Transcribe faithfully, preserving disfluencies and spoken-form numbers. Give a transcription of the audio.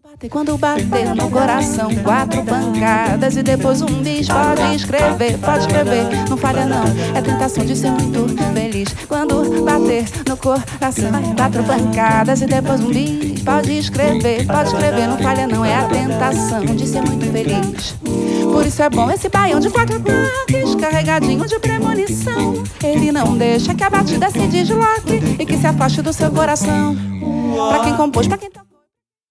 E quando bater no coração, quatro pancadas e depois um bis. Pode escrever, pode escrever, não falha não. É tentação de ser muito feliz. Quando bater no coração, quatro pancadas e depois um bis. Pode escrever, pode escrever, não falha não. É a tentação de ser muito feliz. Por isso é bom esse baião de quatro toques, carregadinho de premonição. Ele não deixa que a batida se desloque e que se afaste do seu coração. Pra quem compôs, pra quem tá